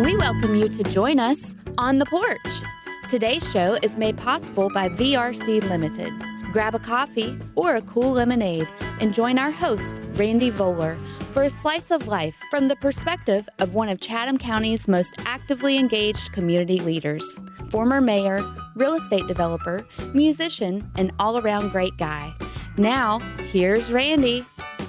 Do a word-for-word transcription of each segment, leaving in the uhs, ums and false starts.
We welcome you to join us on the porch. Today's show is made possible by V R C Limited. Grab a coffee or a cool lemonade and join our host, Randy Voller, for a slice of life from the perspective of one of Chatham County's most actively engaged community leaders, former mayor, real estate developer, musician, and all-around great guy. Now, here's Randy.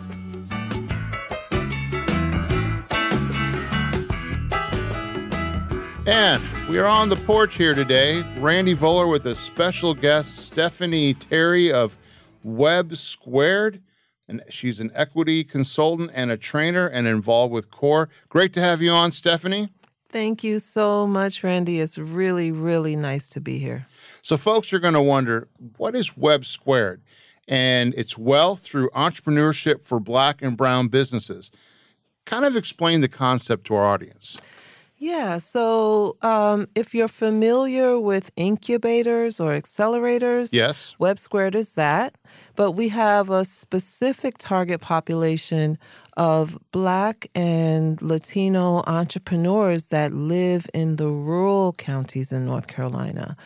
And we are on the porch here today. Randy Voller with a special guest, Stephanie Terry of Web Squared. And she's an equity consultant and a trainer and involved with CORE. Great to have you on, Stephanie. Thank you so much, Randy. It's really, really nice to be here. So folks are going to wonder, what is Web Squared? And it's wealth through entrepreneurship for Black and brown businesses. Kind of explain the concept to our audience. Yeah, so um, if you're familiar with incubators or accelerators, yes, Web Squared is that. But we have a specific target population of Black and Latino entrepreneurs that live in the rural counties in North Carolina.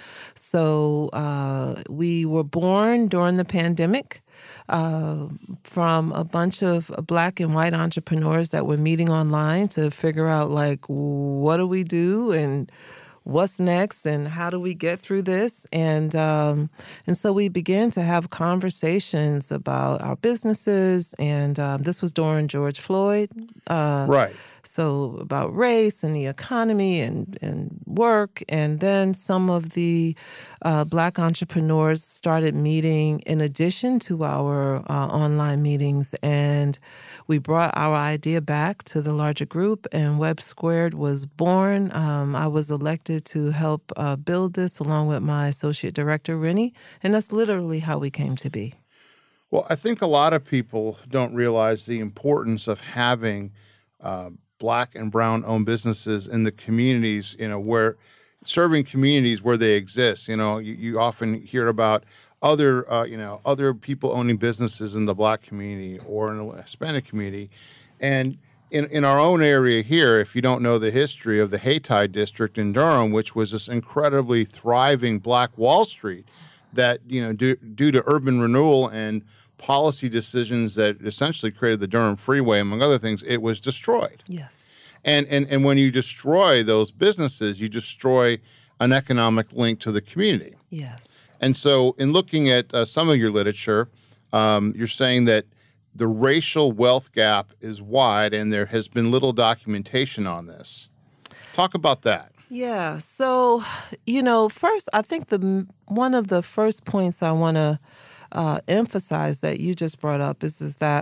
So uh, we were born during the pandemic. Uh, from a bunch of Black and white entrepreneurs that were meeting online to figure out, like, what do we do and what's next and how do we get through this? And um, and so we began to have conversations about our businesses. And um, this was during George Floyd. Uh, right. So about race and the economy and, and work. And then some of the uh, Black entrepreneurs started meeting in addition to our uh, online meetings. And we brought our idea back to the larger group, and Web Squared was born. Um, I was elected to help uh, build this along with my associate director, Rennie. And that's literally how we came to be. Well, I think a lot of people don't realize the importance of having uh, Black and brown owned businesses in the communities, you know, where serving communities where they exist. You know, you, you often hear about other, uh, you know, other people owning businesses in the Black community or in the Hispanic community. And in, in our own area here, if you don't know the history of the Haytide district in Durham, which was this incredibly thriving Black Wall Street that, you know, due, due to urban renewal and policy decisions that essentially created the Durham Freeway, among other things, it was destroyed. Yes. And and and when you destroy those businesses, you destroy an economic link to the community. Yes. And so in looking at uh, some of your literature, um, you're saying that the racial wealth gap is wide and there has been little documentation on this. Talk about that. Yeah. So, you know, first, I think the one of the first points I want to Uh, emphasize that you just brought up is, is that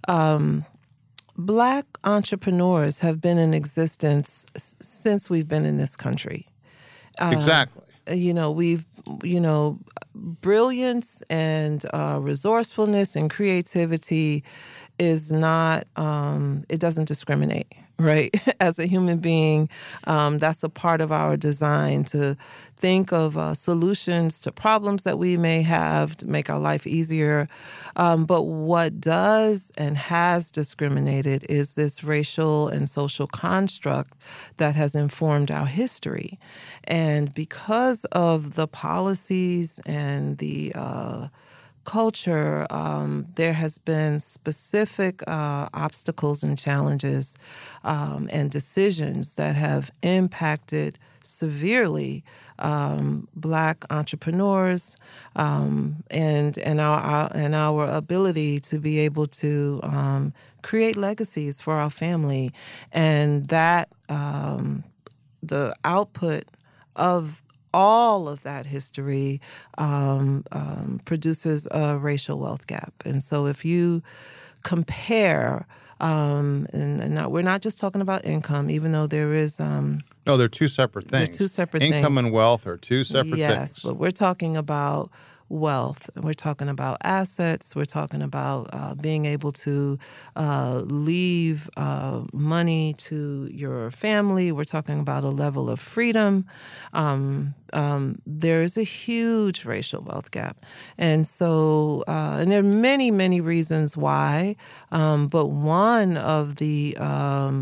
um, Black entrepreneurs have been in existence s- since we've been in this country. Uh, exactly. You know, we've, you know, brilliance and uh, resourcefulness and creativity is not, um, it doesn't discriminate. Right? As a human being, um, that's a part of our design to think of uh, solutions to problems that we may have to make our life easier. Um, but what does and has discriminated is this racial and social construct that has informed our history. And because of the policies and the uh, culture, um, there has been specific uh, obstacles and challenges um, and decisions that have impacted severely um, Black entrepreneurs um, and and our, our and our ability to be able to um, create legacies for our family, and that um, the output of all of that history um, um, produces a racial wealth gap. And so if you compare, um, and, and not, we're not just talking about income, even though there is... Um, no, they're two separate things. They're two separate income things. Income and wealth are two separate yes, things. Yes, but we're talking about wealth. We're talking about assets. We're talking about uh, being able to uh, leave uh, money to your family. We're talking about a level of freedom. Um, um, there is a huge racial wealth gap. And so, uh, and there are many, many reasons why, um, but one of the um,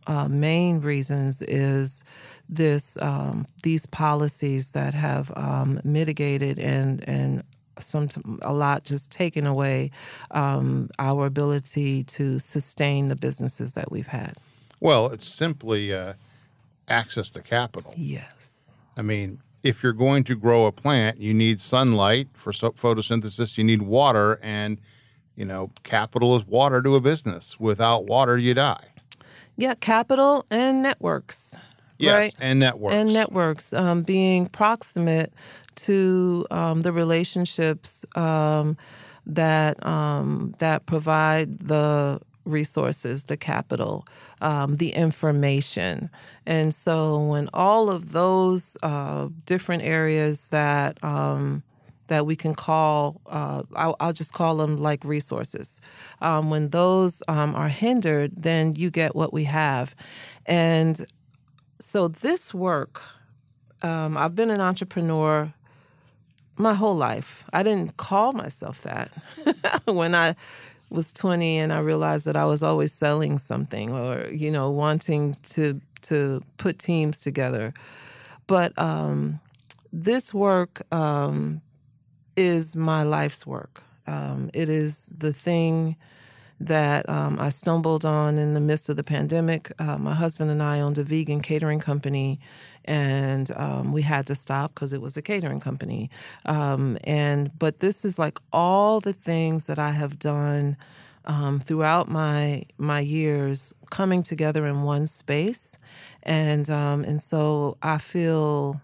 uh, main reasons is this um, these policies that have um, mitigated and and some a lot just taken away um, our ability to sustain the businesses that we've had. Well, it's simply uh, access to capital. Yes. I mean, if you're going to grow a plant, you need sunlight for so- photosynthesis. You need water, and you know, capital is water to a business. Without water, you die. Yeah, capital and networks. Yes, right? and networks. And networks, um, being proximate to um, the relationships um, that um, that provide the resources, the capital, um, the information. And so when all of those uh, different areas that um, that we can call, uh, I'll, I'll just call them like resources. Um, when those um, are hindered, then you get what we have. And so this work, um, I've been an entrepreneur my whole life. I didn't call myself that when I was twenty and I realized that I was always selling something or, you know, wanting to to put teams together. But um, this work um, is my life's work. Um, it is the thing that um, I stumbled on in the midst of the pandemic. Uh, my husband and I owned a vegan catering company, and um, we had to stop because it was a catering company. Um, and but this is like all the things that I have done um, throughout my my years coming together in one space, and um, and so I feel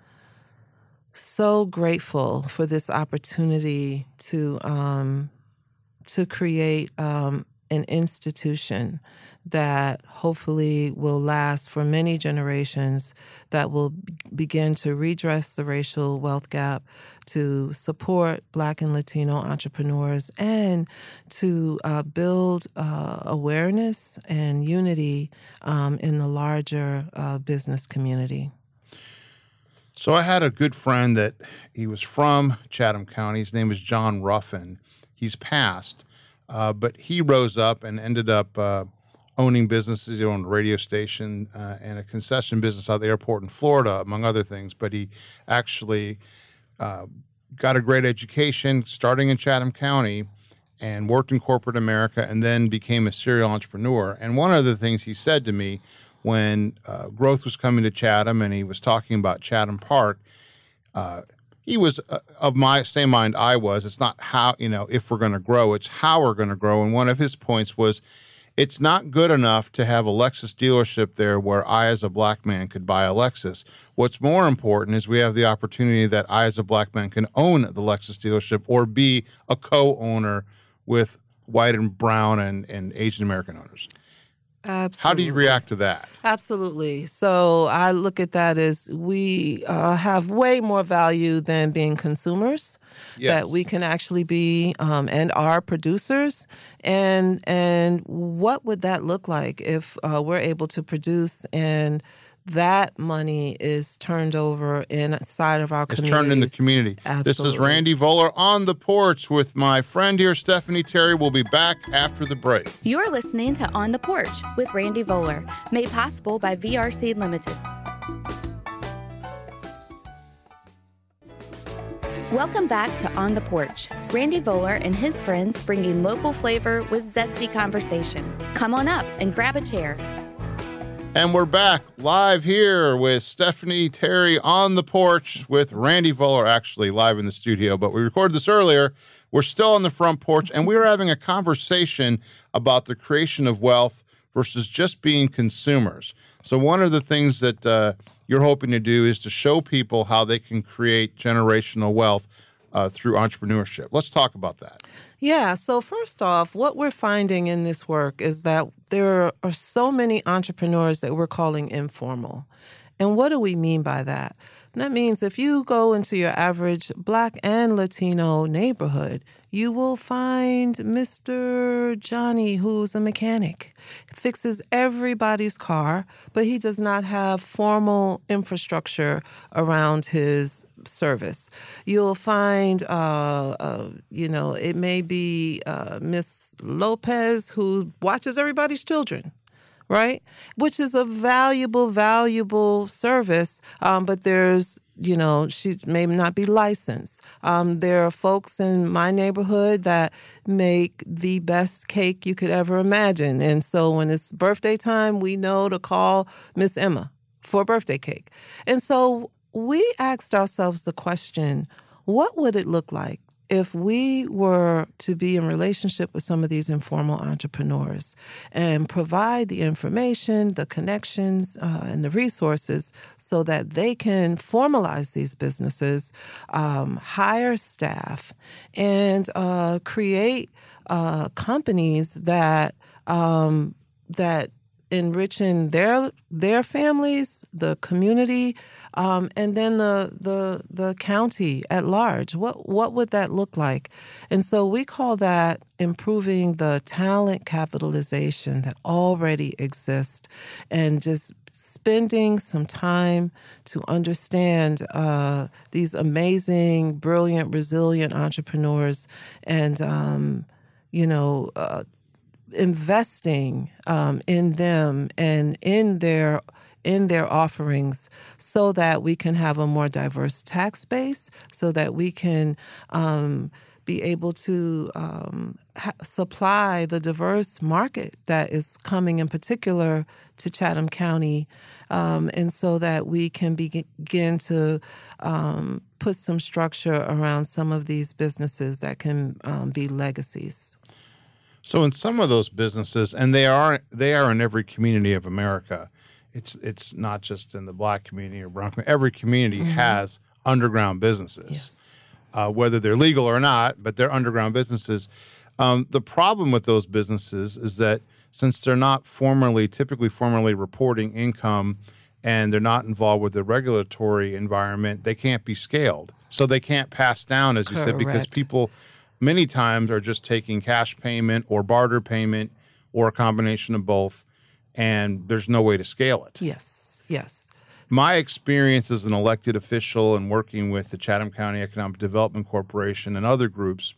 so grateful for this opportunity to. Um, to create um, an institution that hopefully will last for many generations, that will b- begin to redress the racial wealth gap, to support Black and Latino entrepreneurs, and to uh, build uh, awareness and unity um, in the larger uh, business community. So I had a good friend that he was from Chatham County. His name is John Ruffin. He's passed, uh, but he rose up and ended up uh, owning businesses. He owned a radio station uh, and a concession business out at the airport in Florida, among other things. But he actually uh, got a great education starting in Chatham County and worked in corporate America and then became a serial entrepreneur. And one of the things he said to me when uh, growth was coming to Chatham and he was talking about Chatham Park, uh, he was uh, of my same mind I was. It's not how, you know, if we're going to grow, it's how we're going to grow. And one of his points was, it's not good enough to have a Lexus dealership there where I, as a Black man, could buy a Lexus. What's more important is we have the opportunity that I, as a Black man, can own the Lexus dealership or be a co-owner with white and brown and, and Asian American owners. Absolutely. How do you react to that? Absolutely. So I look at that as we uh, have way more value than being consumers. Yes. That we can actually be um, and are producers. And and what would that look like if uh, we're able to produce and that money is turned over inside of our it's community. It's turned in the community. Absolutely. This is Randy Voller on the porch with my friend here, Stephanie Terry. We'll be back after the break. You're listening to On the Porch with Randy Voller, made possible by V R C Limited. Welcome back to On the Porch. Randy Voller and his friends bringing local flavor with zesty conversation. Come on up and grab a chair. And we're back live here with Stephanie Terry on the porch with Randy Voller, actually live in the studio, but we recorded this earlier. We're still on the front porch, and we were having a conversation about the creation of wealth versus just being consumers. So one of the things that uh, you're hoping to do is to show people how they can create generational wealth uh, through entrepreneurship. Let's talk about that. Yeah. So first off, what we're finding in this work is that there are so many entrepreneurs that we're calling informal. And what do we mean by that? That means if you go into your average Black and Latino neighborhood, you will find Mister Johnny, who's a mechanic, fixes everybody's car, but he does not have formal infrastructure around his service. You'll find, uh, uh, you know, it may be uh, Miss Lopez who watches everybody's children, right? Which is a valuable, valuable service, um, but there's, you know, she may not be licensed. Um, there are folks in my neighborhood that make the best cake you could ever imagine. And so when it's birthday time, we know to call Miss Emma for a birthday cake. And so we asked ourselves the question, what would it look like if we were to be in relationship with some of these informal entrepreneurs and provide the information, the connections, uh, and the resources so that they can formalize these businesses, um, hire staff, and uh, create uh, companies that um, that enriching their their families, the community, um, and then the the the county at large. What what would that look like? And so we call that improving the talent capitalization that already exists, and just spending some time to understand uh, these amazing, brilliant, resilient entrepreneurs, and um, you know. Uh, investing um, in them and in their in their offerings so that we can have a more diverse tax base, so that we can um, be able to um, ha- supply the diverse market that is coming in particular to Chatham County, um, and so that we can be- begin to um, put some structure around some of these businesses that can um, be legacies. So in some of those businesses, and they are they are in every community of America, it's it's not just in the Black community or brown community. Every community mm-hmm. has underground businesses, yes. uh, whether they're legal or not, but they're underground businesses. Um, the problem with those businesses is that since they're not formally, typically formally reporting income, and they're not involved with the regulatory environment, they can't be scaled. So they can't pass down, as you Correct. said, because people many times are just taking cash payment or barter payment or a combination of both, and there's no way to scale it. Yes, yes. My experience as an elected official and working with the Chatham County Economic Development Corporation and other groups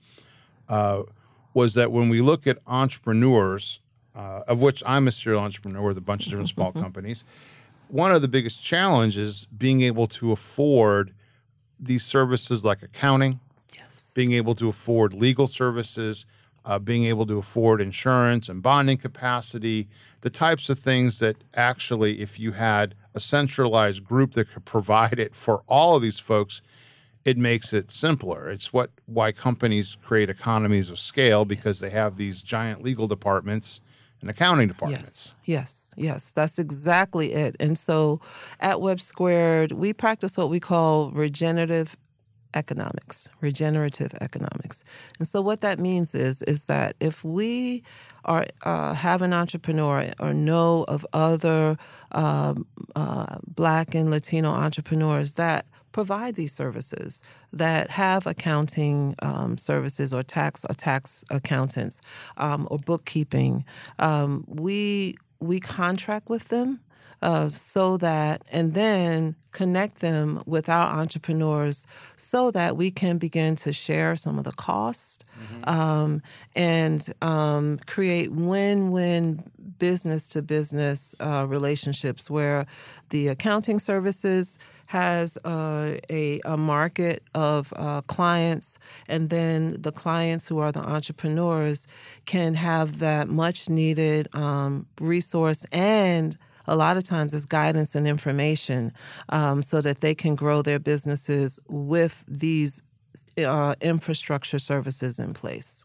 uh, was that when we look at entrepreneurs, uh, of which I'm a serial entrepreneur with a bunch of different small companies, one of the biggest challenges being able to afford these services like accounting, yes. being able to afford legal services, uh, being able to afford insurance and bonding capacity, the types of things that actually, if you had a centralized group that could provide it for all of these folks, it makes it simpler. It's what why companies create economies of scale, because yes. they have these giant legal departments and accounting departments. Yes, yes, yes. That's exactly it. And so at Web Squared, we practice what we call regenerative economics, regenerative economics. And so what that means is, is that if we are uh, have an entrepreneur or know of other uh, uh, Black and Latino entrepreneurs that provide these services, that have accounting um, services or tax or tax accountants um, or bookkeeping, um, we we contract with them uh, so that, and then connect them with our entrepreneurs so that we can begin to share some of the cost mm-hmm. um, and um, create win-win business-to-business uh, relationships where the accounting services has uh, a, a market of uh, clients, and then the clients who are the entrepreneurs can have that much-needed um, resource, and a lot of times it's guidance and information um, so that they can grow their businesses with these uh, infrastructure services in place.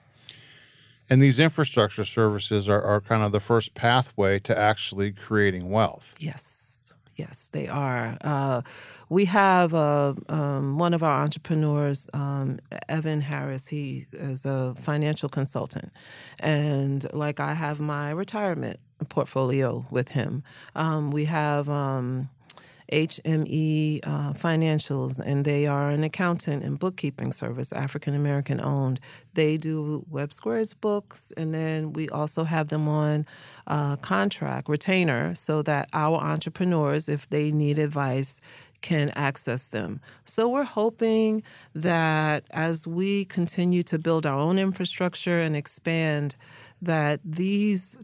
And these infrastructure services are, are kind of the first pathway to actually creating wealth. Yes. Yes, they are. Uh, we have uh, um, one of our entrepreneurs, um, Evan Harris. He is a financial consultant. And like I have my retirement portfolio with him. Um, we have um, H M E uh, Financials, and they are an accountant and bookkeeping service, African-American owned. They do Web Squares books, and then we also have them on uh, contract, retainer, so that our entrepreneurs, if they need advice, can access them. So we're hoping that as we continue to build our own infrastructure and expand, that these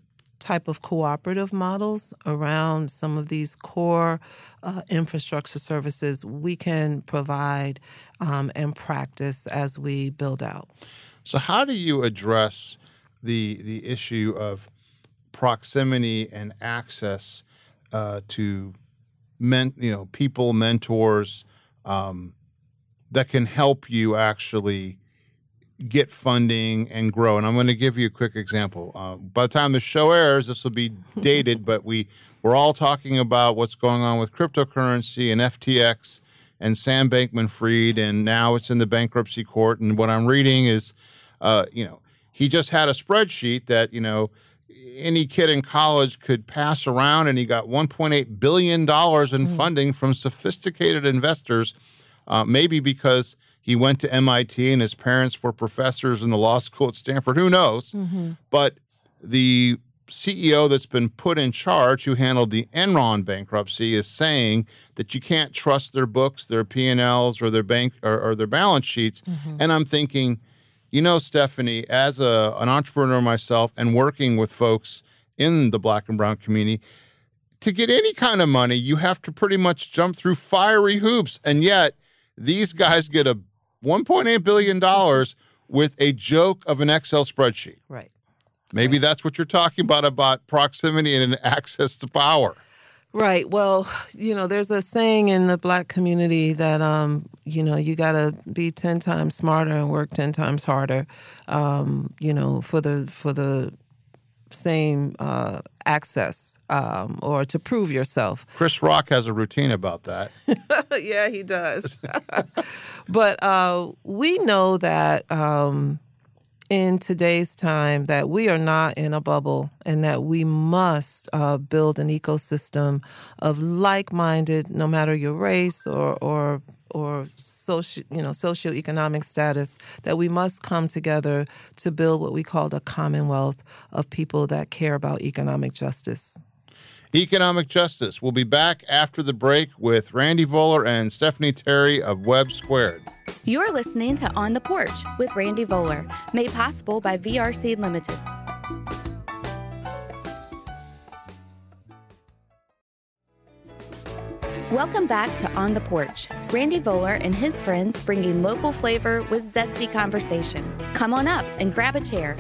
type of cooperative models around some of these core uh, infrastructure services we can provide um, and practice as we build out. So how do you address the the issue of proximity and access uh, to men, you know, people, mentors um, that can help you actually get funding and grow? And I'm going to give you a quick example. Uh, by the time the show airs, this will be dated, but we, we're all talking about what's going on with cryptocurrency and F T X and Sam Bankman-Fried, and now it's in the bankruptcy court. And what I'm reading is, uh, you know, he just had a spreadsheet that, you know, any kid in college could pass around, and he got one point eight billion dollars in mm. funding from sophisticated investors, uh, maybe because he went to M I T and his parents were professors in the law school at Stanford. Who knows? Mm-hmm. But the C E O that's been put in charge, who handled the Enron bankruptcy, is saying that you can't trust their books, their P and Ls, or their bank or, or their balance sheets. Mm-hmm. And I'm thinking, you know, Stephanie, as a, an entrepreneur myself and working with folks in the Black and brown community, to get any kind of money, you have to pretty much jump through fiery hoops. And yet these guys get a one point eight billion dollars with a joke of an Excel spreadsheet. Right. Maybe right. that's what you're talking about, about proximity and access to power. Right. Well, you know, there's a saying in the Black community that, um, you know, you got to be ten times smarter and work ten times harder, um, you know, for the for the same uh, access um, or to prove yourself. Chris Rock has a routine about that. Yeah, he does. But uh, we know that um, in today's time that we are not in a bubble and that we must uh, build an ecosystem of like-minded, no matter your race or or or socio, you know, socioeconomic status, that we must come together to build what we call a commonwealth of people that care about economic justice. Economic justice. We'll be back after the break with Randy Voller and Stephanie Terry of Web Squared. You're listening to On the Porch with Randy Voller, made possible by V R C Limited. Welcome back to On the Porch. Randy Voller and his friends bringing local flavor with zesty conversation. Come on up and grab a chair.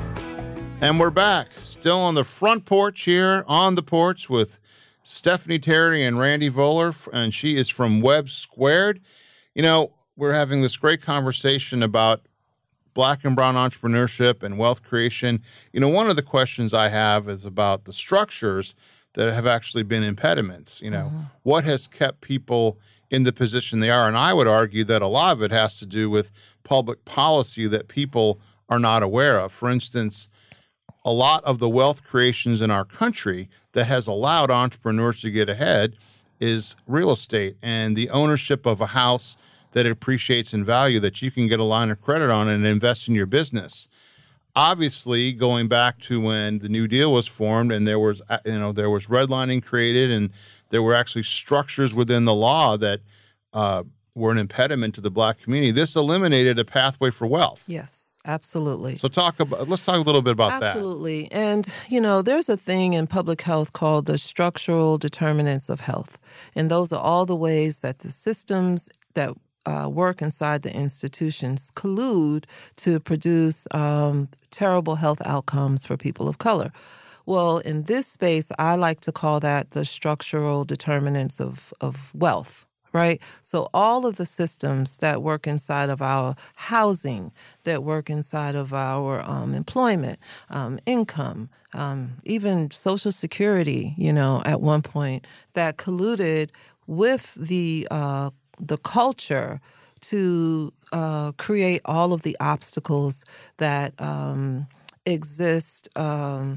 And we're back, still on the front porch here, On the Porch with Stephanie Terry and Randy Voller, and she is from Web Squared. You know, we're having this great conversation about Black and brown entrepreneurship and wealth creation. You know, one of the questions I have is about the structures that have actually been impediments. You know, mm-hmm. what has kept people in the position they are? And I would argue that a lot of it has to do with public policy that people are not aware of. For instance, a lot of the wealth creations in our country that has allowed entrepreneurs to get ahead is real estate and the ownership of a house that appreciates in value that you can get a line of credit on and invest in your business. Obviously, going back to when the New Deal was formed and there was, you know, there was redlining created and there were actually structures within the law that uh, were an impediment to the Black community. This eliminated a pathway for wealth. Yes, absolutely. So talk about, let's talk a little bit about absolutely. that. Absolutely. And, you know, there's a thing in public health called the structural determinants of health. And those are all the ways that the systems that Uh, work inside the institutions collude to produce um, terrible health outcomes for people of color. Well, in this space, I like to call that the structural determinants of, of wealth, right? So all of the systems that work inside of our housing, that work inside of our um, employment, um, income, um, even Social Security, you know, at one point, that colluded with the uh the culture to uh, create all of the obstacles that um, exist, um,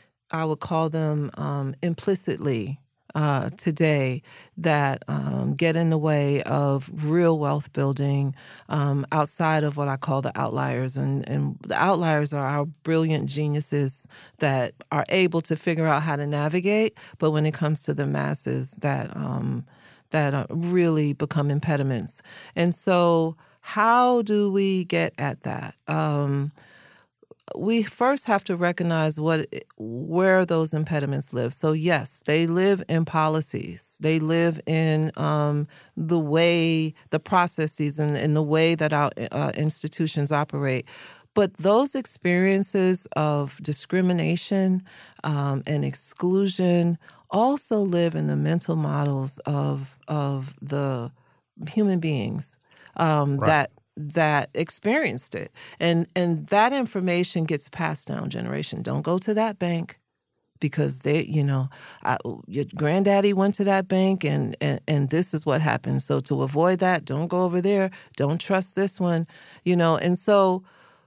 I would call them um, implicitly uh, today, that um, get in the way of real wealth building um, outside of what I call the outliers. And, and the outliers are our brilliant geniuses that are able to figure out how to navigate, but when it comes to the masses, that um, that uh, really become impediments. And so how do we get at that? Um, we first have to recognize what where those impediments live. So yes, they live in policies. They live in um, the way, the processes, and in the way that our uh, institutions operate. But those experiences of discrimination um, and exclusion also live in the mental models of of the human beings um, right. that. that experienced it. And and that information gets passed down generation. Don't go to that bank because they, you know, I, your granddaddy went to that bank and, and, and this is what happened. So to avoid that, don't go over there. Don't trust this one, you know. And so,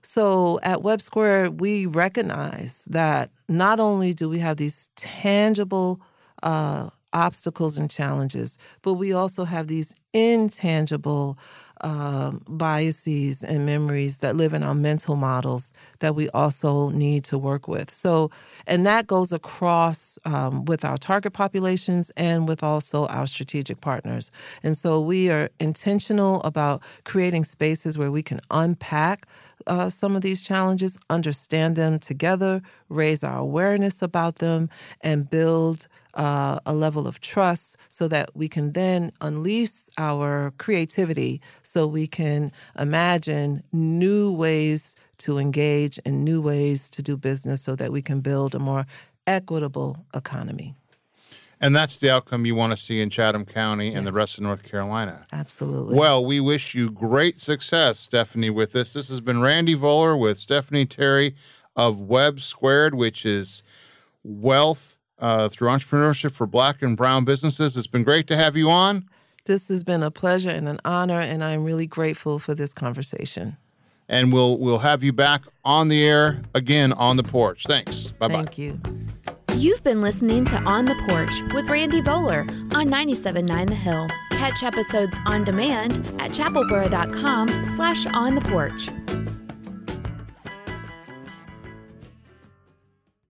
so at Web Square, we recognize that not only do we have these tangible uh, obstacles and challenges, but we also have these intangible uh, biases and memories that live in our mental models that we also need to work with. So, and that goes across um, with our target populations and with also our strategic partners. And so we are intentional about creating spaces where we can unpack uh, some of these challenges, understand them together, raise our awareness about them, and build Uh, a level of trust so that we can then unleash our creativity so we can imagine new ways to engage and new ways to do business so that we can build a more equitable economy. And that's the outcome you want to see in Chatham County and Yes. the rest of North Carolina. Absolutely. Well, we wish you great success, Stephanie, with this. This has been Randy Voller with Stephanie Terry of Web Squared, which is wealth Uh, through entrepreneurship for Black and brown businesses. It's been great to have you on. This has been a pleasure and an honor, and I'm really grateful for this conversation. And we'll we'll have you back on the air again on the porch. Thanks. Bye-bye. Thank you. You've been listening to On the Porch with Randy Voller on ninety-seven point nine The Hill. Catch episodes on demand at chapelboro.com slash on the porch.